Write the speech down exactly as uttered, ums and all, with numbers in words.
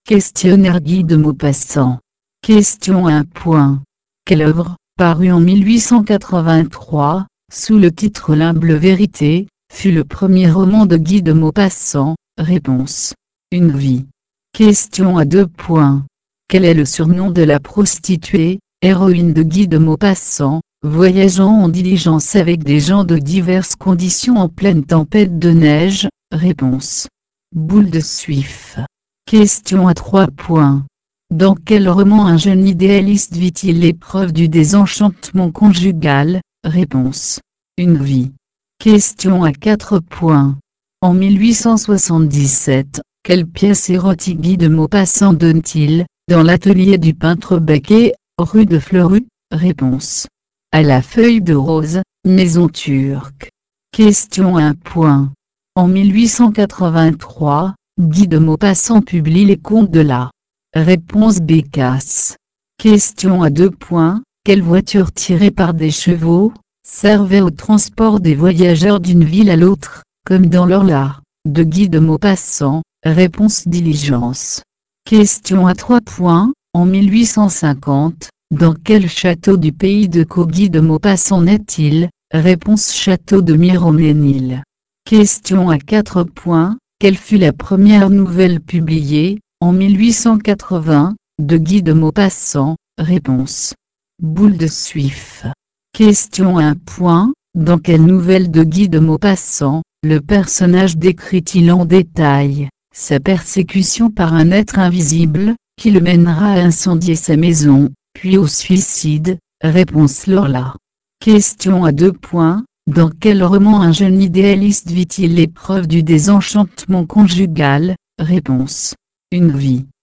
Questionnaire Guy de Maupassant. Question un. Quelle œuvre, parue en mille huit cent quatre-vingt-trois, sous le titre L'humble vérité, fut le premier roman de Guy de Maupassant? Réponse. Une vie. Question à deux points. Quel est le surnom de la prostituée, héroïne de Guy de Maupassant, voyageant en diligence avec des gens de diverses conditions en pleine tempête de neige? Réponse. Boule de Suif. Question à trois points. Dans quel roman un jeune idéaliste vit-il l'épreuve du désenchantement conjugal? Réponse. Une vie. Question à quatre points. En mille huit cent soixante-dix-sept, quelle pièce érotique Guy de Maupassant donne-t-il, dans l'atelier du peintre Becquet, rue de Fleurus? Réponse. À la feuille de rose, maison turque. Question un. En mille huit cent quatre-vingt-trois, Guy de Maupassant publie Les Contes de la Réponse Bécasse. Question à deux points. Quelle voiture tirée par des chevaux servait au transport des voyageurs d'une ville à l'autre, comme dans l'Orla, de Guy de Maupassant? Réponse diligence. Question à trois points. En mille huit cent cinquante, dans quel château du pays de Caux Guy de Maupassant naît-il? Réponse château de Miroménil. Question à quatre points. Quelle fut la première nouvelle publiée, en mille huit cent quatre-vingts, de Guy de Maupassant? Réponse. Boule de Suif. Question un. Dans quelle nouvelle de Guy de Maupassant, le personnage décrit-il en détail sa persécution par un être invisible, qui le mènera à incendier sa maison, puis au suicide? Réponse l'Orla. Question à deux points. Dans quel roman un jeune idéaliste vit-il l'épreuve du désenchantement conjugal? Réponse. Une vie.